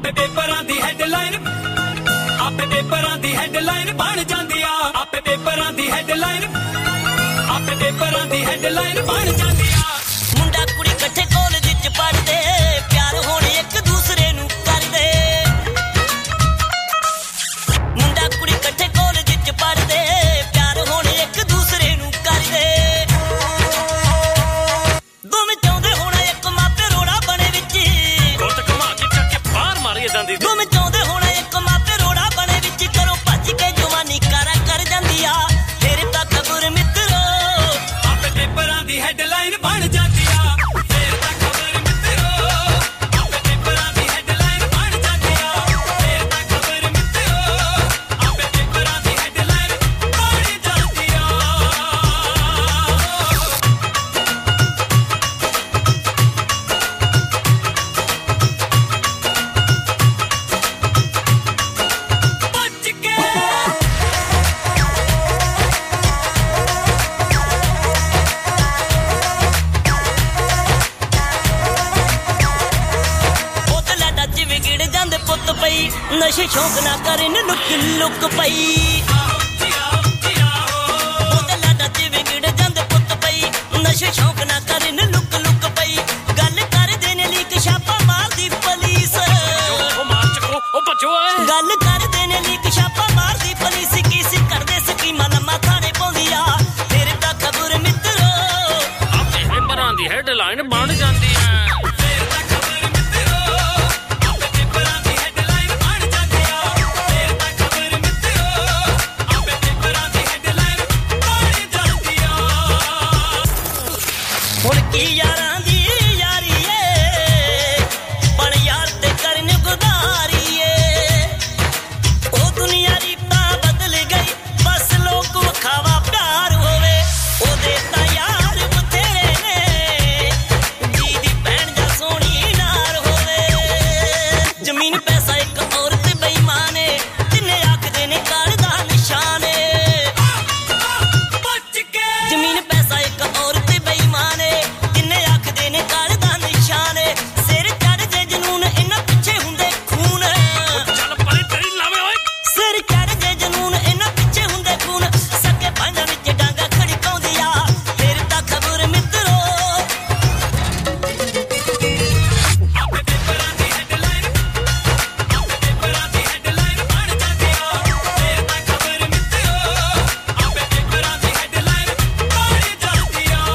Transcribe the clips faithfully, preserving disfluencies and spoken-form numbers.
ਆਪੇ ਪੇਪਰਾਂ ਦੀ ਹੈਡਲਾਈਨ ਆਪੇ ਪੇਪਰਾਂ ਦੀ ਹੈਡਲਾਈਨ ਬਣ ਜਾਂਦੀ ਆ ਆਪੇ ਪੇਪਰਾਂ ਦੀ ਹੈਡਲਾਈਨ ਆਪੇ ਪੇਪਰਾਂ ਦੀ ਹੈਡਲਾਈਨ ਬਣ ਜਾਂਦੀ ਆ ਮੁੰਡਾ ਕੁੜੀ ਇਕੱਠੇ ਕਾਲਜ ਵਿੱਚ ਪੜ੍ਹਦੇ ਪਿਆਰ ਹੁਣ ਇੱਕ ਦੂਸਰੇ ਨੂੰ ਕਰਦੇ ਮੁੰਡਾ ਕੁੜੀ ਇਕੱਠੇ ਕਾਲਜ ਵਿੱਚ ਪੜ੍ਹਦੇ ਪਿਆਰ ਹੁਣ ਇੱਕ ਦੂਸਰੇ ਨੂੰ ਕਰਦੇ ਦੋਵੇਂ ਚਾਹੁੰਦੇ ਹੋਣਾ ਇੱਕ ਮਾਪੇ ਰੋੜਾ ਬਣੇ ਵਿੱਚ ਗੁੱਟ ਘੁਮਾ ਕੇ ਚੱਕ ਕੇ ਬਾਹਰ ਮਾਰੀ ਜਾਂਦੀ ਦੋਵੇਂ ਚਾਹੁੰਦੇ ਹੋਣਾ ਇੱਕ ਮਾਪੇ ਰੋੜਾ ਬਣੇ ਵਿੱਚ ਕਰੋ ਭੱਜ ਕੇ ਜਵਾਨੀ ਕਾਰਾ ਕਰ ਜਾਂਦੀ ਆ ਫਿਰ ਤਾਂ ਖਬਰ ਮਿੱਤਰੋ ਆਪੇ ਪੇਪਰਾਂ ਦੀ ਹੈਡਲਾਈਨ ਬਣ ਜਾਂਦੀ ਆ ਫਿਰ ਤਾਂ ਖਬਰ ਮਿੱਤਰੋ ਆਪੇ ਪੇਪਰਾਂ ਦੀ ਹੈਡਲਾਈਨ ਬਣ ਜਾਂਦੀ ਆ ਫਿਰ ਤਾਂ ਖਬਰ ਮਿੱਤਰੋ ਆਪੇ ਪੇਪਰਾਂ ਦੀ ਹੈਡਲਾਈਨ ਬਣ ਜਾਂਦੀ ਆ ਭੱਜ ਕੇ ਪੁੱਤ ਲਾਡਾ ਚ ਵਿਗੜ ਜਾਂਦੇ ਪੁੱਤ ਪਈ ਨਸ਼ੇ ਸ਼ੌਂਕ ਨਾ ਕਰਨ ਲੁੱਕ ਲੁੱਕ ਪਈ ਪੁੱਤ ਲਾਡਾ ਚ ਵਿਗੜ ਜਾਂਦੇ ਪੁੱਤ ਪਈ ਨਸ਼ੇ ਸ਼ੌਂਕ ਨਾ ਕਰਨ ਲੁੱਕ ਲੁੱਕ ਪਈ ਗੱਲ ਕਰਦੇ ਨੇ ਲੀਕ ਛਾਪਾ ਮਾਰਦੀ ਪੁਲਿਸ ਉਹ ਮਾਰ ਚੱਕੋ ਉਹ ਭੱਜੋ ਆਏ ਗੱਲ ਕਰਦੇ ਨੇ ਲੀਕ ਛਾਪਾ ਮਾਰਦੀ ਪੁਲਿਸ ਕੀ ਸੀ ਕਰਦੇ ਸਕੀਮਾਂ ਲੰਮਾ ਥਾਣੇ ਪਾਉਂਦੀ ਆ ਫਿਰ ਤਾਂ ਖਬਰ ਮਿੱਤਰੋ ਆਪੇ ਪੇਪਰਾਂ ਦੀ ਹੈਡਲਾਈਨ ਬਣ ਜਾਂਦੀ ਹੈ ਫਿਰ ਤਾਂ ਖਬਰ ਮਿੱਤਰੋ ਆਪੇ ਪੇਪਰਾਂ ਦੀ ਹੈਡਲਾਈਨ ਬਣ ਜਾਂਦੀ ਆ ਫਿਰ ਤਾਂ ਖਬਰ ਮਿੱਤਰੋ ਆਪੇ ਪੇਪਰਾਂ ਦੀ ਹੈਡਲਾਈਨ ਬਣ ਜਾਂਦੀ ਆ ਹੁਣ ਕੀ ਯਾਰਾਂ ਦੀ ਯਾਰੀ ਏ ਬਣ ਯਾਰ ਤੇ ਕਰਨ ਗੁਜ਼ਾਰੀ ਏ ਉਹ ਦੁਨੀਆ ਰੀਤਾਂ ਬਦਲ ਗਈ ਬਸ ਲੋਕ ਵਿਖਾਵਾ ਪਿਆਰ ਹੋਵੇ ਉਹਦੇ ਤਾਂ ਯਾਰ ਬਥੇਰੇ ਨੇ ਜੀ ਦੀ ਭੈਣ ਜਾਂ ਸੋਹਣੀ ਨਾਰ ਹੋਵੇ ਜ਼ਮੀਨ ਪੈਸਾ ਇੱਕ ਔਰਤ ਬੇਈਮਾਨ ਏ ਜਿੰਨੇ ਆਖਦੇ ਨੇ ਕਾਲ ਦਾ ਨਿਸ਼ਾਨ ਏ ਭੱਜ ਕੇ ਜ਼ਮੀਨ ਪੈਸਾ ਇੱਕ ਔਰਤ ਬੇਈਮਾਨ ਏ ਜਿੰਨੇ ਆਖਦੇ ਨੇ ਕਾਲ ਦਾ ਨਿਸ਼ਾਨ ਏ ਸਿਰ ਚੜ ਜੇ ਜਨੂਨ ਇਹਨਾਂ ਪਿੱਛੇ ਹੁੰਦੇ ਖੂਨ ਚੱਲ ਪਰੇ ਤੇਰੀ ਲਾਵੇਂ ਓਏ ਸਿਰ ਚੜ ਜੇ ਜਨੂਨ ਇਹਨਾਂ ਪਿੱਛੇ ਹੁੰਦੇ ਖੂਨ ਸੱਕੇ ਭਾਂਜਾਂ ਵਿੱਚ ਡਾਂਗਾ ਖੜਕਾਉਂਦੀ ਆ ਫਿਰ ਤਾਂ ਖਬਰ ਮਿੱਤਰੋ ਆਪੇ ਪੇਪਰਾਂ ਦੀ ਹੈਡਲਾਈਨ ਆਪੇ ਪੇਪਰਾਂ ਦੀ ਹੈਡਲਾਈਨ ਬਣ ਜਾਂਦੀ ਆ ਫਿਰ ਤਾਂ ਖਬਰ ਮਿੱਤਰੋ ਆਪੇ ਪੇਪਰਾਂ ਦੀ ਹੈਡਲਾਈਨ ਬਣ ਜਾਂਦੀ ਆ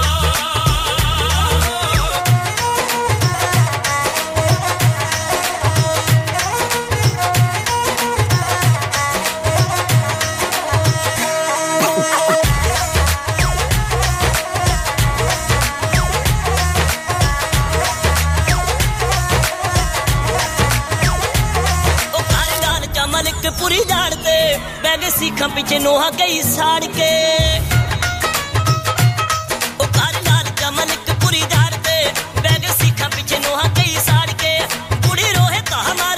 ਉਹ ਕਾਲੇ ਲਾਲ ਚਮਲ ਕੇ ਪੂਰੀ ਝਾੜ ਤੇ ਬਹਿ ਗਏ ਸੀਖਾਂ ਪਿੱਛੇ ਨੋਹਾ ਗਈ ਸਾੜ ਕੇ ਉਹ ਕਾਲੇ ਲਾਲ ਚਮਲ ਕੇ ਪੂਰੀ ਝਾੜ ਤੇ ਬਹਿ ਗਏ ਸੀਖਾਂ ਪਿੱਛੇ ਨੋਹਾ ਗਈ ਸਾੜ ਕੇ ਕੁੜੀ ਰੋਹੇ ਤਾਂ